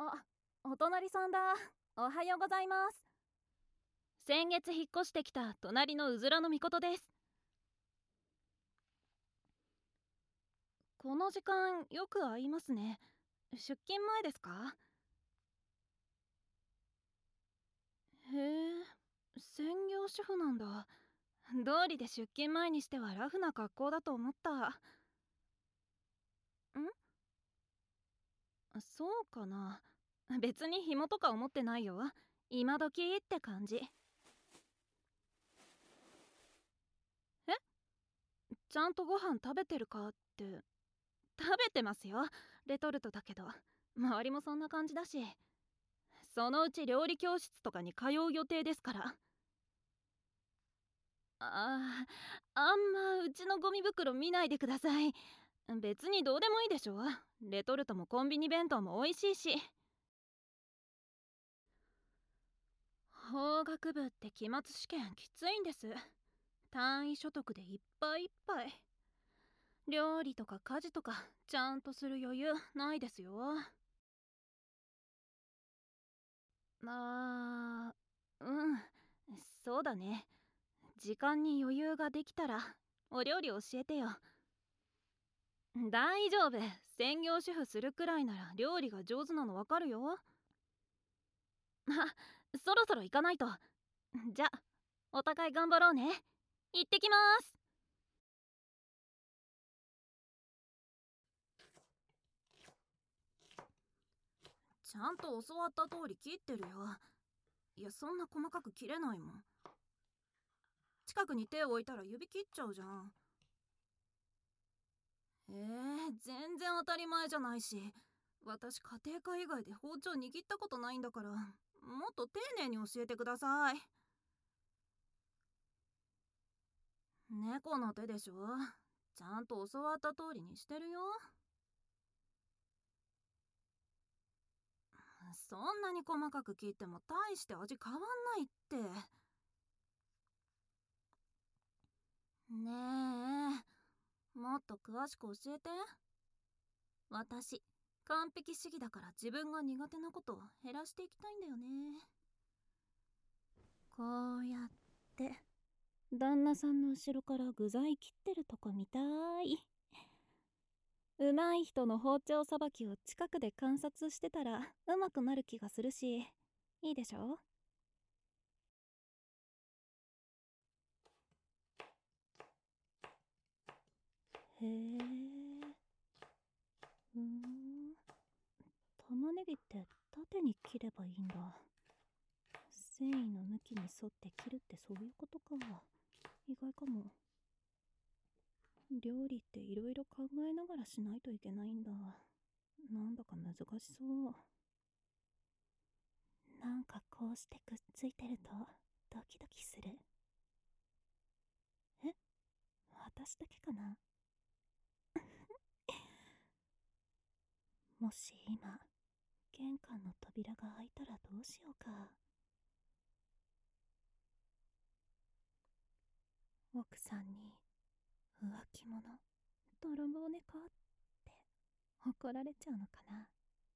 あ、お隣さんだ。おはようございます。先月引っ越してきた隣のうずらのみことです。この時間よく会いますね。出勤前ですか？へえ、専業主婦なんだ。道理で出勤前にしてはラフな格好だと思った。そうかな。別に紐とか思ってないよ。今時って感じ。え、ちゃんとご飯食べてるかって。食べてますよ。レトルトだけど周りもそんな感じだし、そのうち料理教室とかに通う予定ですから。あんまうちのゴミ袋見ないでください。別にどうでもいいでしょ。レトルトもコンビニ弁当も美味しいし。法学部って期末試験きついんです。単位所得でいっぱいいっぱい。料理とか家事とかちゃんとする余裕ないですよ。まあ、うん、そうだね。時間に余裕ができたらお料理教えてよ。大丈夫。専業主婦するくらいなら料理が上手なのわかるよ。そろそろ行かないと。じゃ、お互い頑張ろうね。行ってきます。ちゃんと教わった通り切ってるよ。いや、そんな細かく切れないもん。近くに手を置いたら指切っちゃうじゃん。全然当たり前じゃないし、私家庭科以外で包丁握ったことないんだから、もっと丁寧に教えてください。猫の手でしょ。ちゃんと教わった通りにしてるよ。そんなに細かく切っても大して味変わんないって。ねえ、もっと詳しく教えて。私完璧主義だから自分が苦手なことを減らしていきたいんだよね。こうやって旦那さんの後ろから具材切ってるとこ見たい。上手い人の包丁さばきを近くで観察してたら上手くなる気がするし、いいでしょ？へえ、玉ねぎって縦に切ればいいんだ。繊維の向きに沿って切るってそういうことか。意外かも。料理っていろいろ考えながらしないといけないんだ。なんだか難しそう。なんかこうしてくっついてるとドキドキする。え、私だけかな？もし今玄関の扉が開いたらどうしようか。奥さんに浮気者、泥棒猫って怒られちゃうのかな。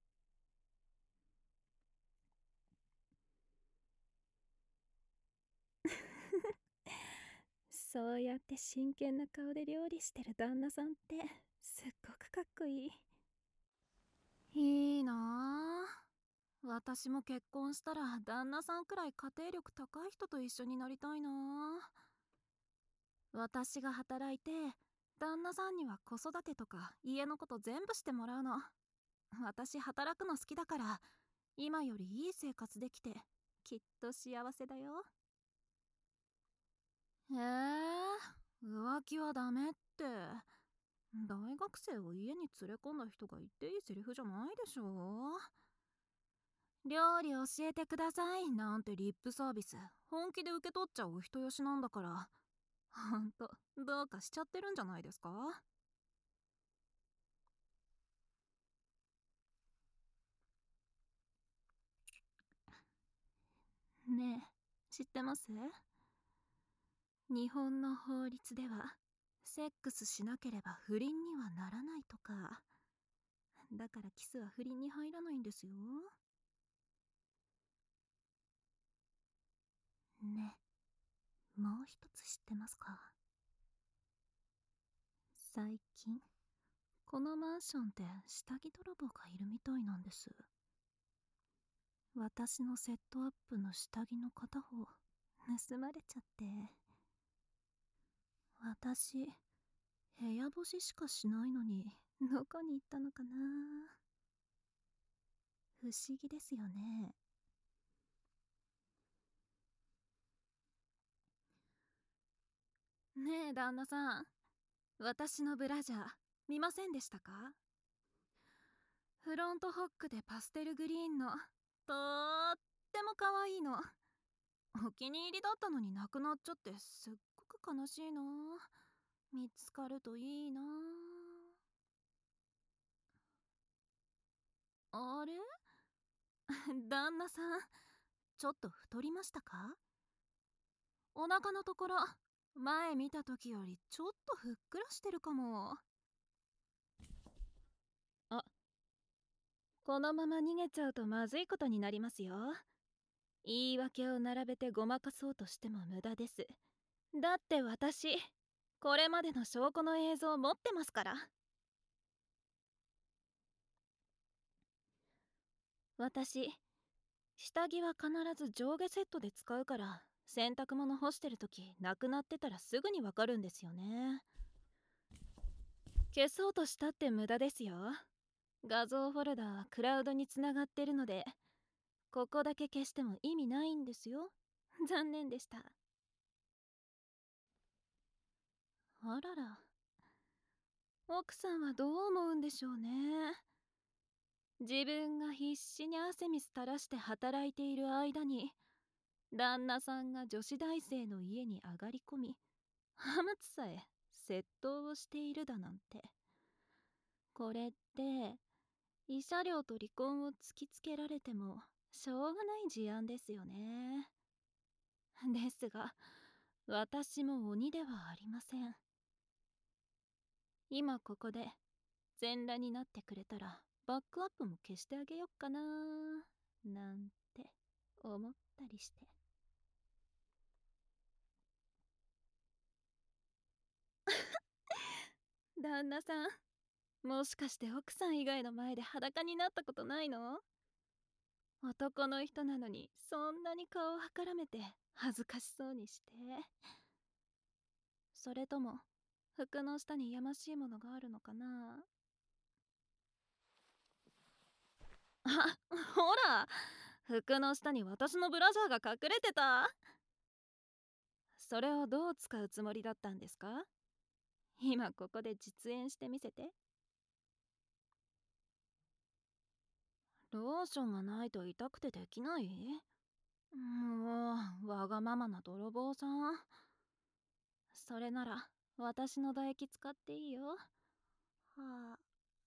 そうやって真剣な顔で料理してる旦那さんってすっごくかっこいい。いいなあ。私も結婚したら旦那さんくらい家庭力高い人と一緒になりたいなあ。私が働いて旦那さんには子育てとか家のこと全部してもらうの。私働くの好きだから今よりいい生活できてきっと幸せだよ。浮気はダメって。大学生を家に連れ込んだ人が言っていいセリフじゃないでしょ。料理教えてくださいなんてリップサービス本気で受け取っちゃうお人よしなんだから、ほんとどうかしちゃってるんじゃないですか。ねえ、知ってます？日本の法律ではセックスしなければ不倫にはならないとか。だからキスは不倫に入らないんですよ。 もう一つ知ってますか？最近このマンションって下着泥棒がいるみたいなんです。私のセットアップの下着の片方盗まれちゃって、私部屋干ししかしないのにどこに行ったのかな。不思議ですよね。ねえ旦那さん、私のブラジャー見ませんでしたか？フロントホックでパステルグリーンのとーっても可愛いの。お気に入りだったのになくなっちゃってすっごく悲しいな。見つかるといいな。あれ旦那さん、ちょっと太りましたか？お腹のところ、前見た時よりちょっとふっくらしてるかも。あ、このまま逃げちゃうとまずいことになりますよ。言い訳を並べてごまかそうとしても無駄です。だって私、これまでの証拠の映像を持ってますから。私、下着は必ず上下セットで使うから、洗濯物干してる時なくなってたらすぐにわかるんですよね。消そうとしたって無駄ですよ。画像フォルダはクラウドにつながってるので、ここだけ消しても意味ないんですよ。残念でした。あらら、奥さんはどう思うんでしょうね。自分が必死に汗水垂らして働いている間に、旦那さんが女子大生の家に上がり込み、ハムツさえ窃盗をしているだなんて。これって慰謝料と離婚を突きつけられてもしょうがない事案ですよね。ですが私も鬼ではありません。今ここで全裸になってくれたらバックアップも消してあげよっかななんて思ったりして。旦那さん、もしかして奥さん以外の前で裸になったことないの？男の人なのにそんなに顔をはからめて恥ずかしそうにして。それとも服の下にやましいものがあるのかな。あ、ほら、服の下に私のブラジャーが隠れてた。それをどう使うつもりだったんですか？今ここで実演してみせて。ローションがないと痛くてできない？もうわがままな泥棒さん。それなら私の唾液使っていいよ。はあ、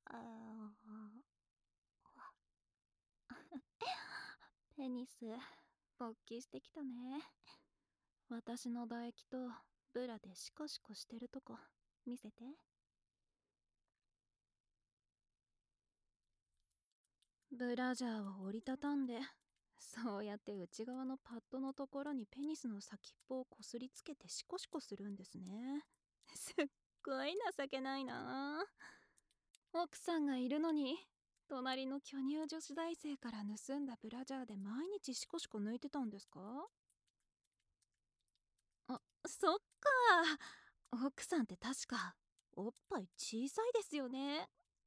ペニス勃起してきたね。私の唾液とブラでシコシコしてるとこ見せて。ブラジャーを折りたたんで、そうやって内側のパッドのところにペニスの先っぽをこすりつけてシコシコするんですね。すっごい情けないな。奥さんがいるのに隣の巨乳女子大生から盗んだブラジャーで毎日シコシコ抜いてたんですか？あ、そっか。奥さんって確かおっぱい小さいですよね。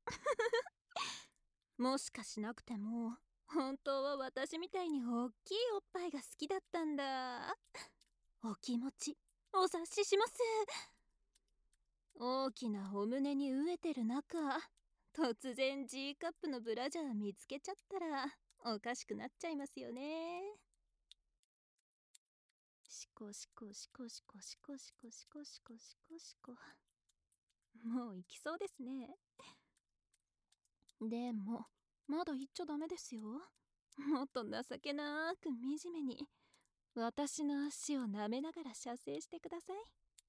もしかしなくても本当は私みたいに大きいおっぱいが好きだったんだ。お気持ちお察しします。大きなお胸に飢えてる中、突然 G カップのブラジャー見つけちゃったらおかしくなっちゃいますよね。シコシコシコシコシコシコシコシコシコシコ。もう行きそうですね。でもまだ行っちゃダメですよ。もっと情けなく惨めに私の足を舐めながら射精してください。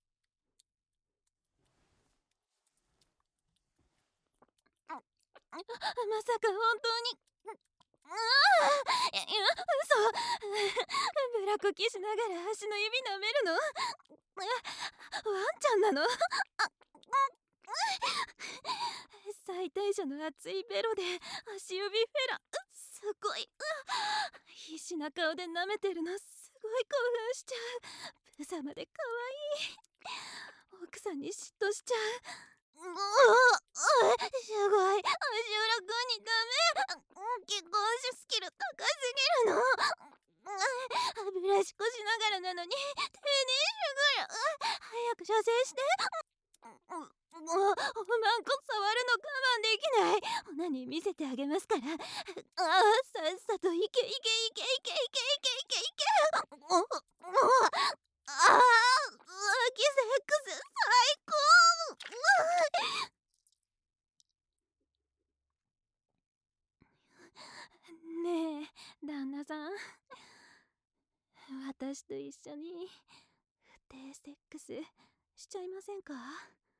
まさか本当に。嘘。ブ親こきしながら足の指舐めるの。ワンちゃんなの？最大者の熱いベロで足指フェラ、すごい。必死な顔で舐めてるの、すごい興奮しちゃう。ブサまで可愛い。奥さんに嫉妬しちゃう。すごい。足裏くんにダメ。結婚者スキル高すぎるの。ブラシこしながらなのに丁寧すぎる。早く射精して。マンコ触るの我慢できない。オナニー見せてあげますから。さっさといけいけいけいけいけいけいけいけ。キセックス最高。ねえ旦那さん、私と一緒に不貞セックスしちゃいませんか？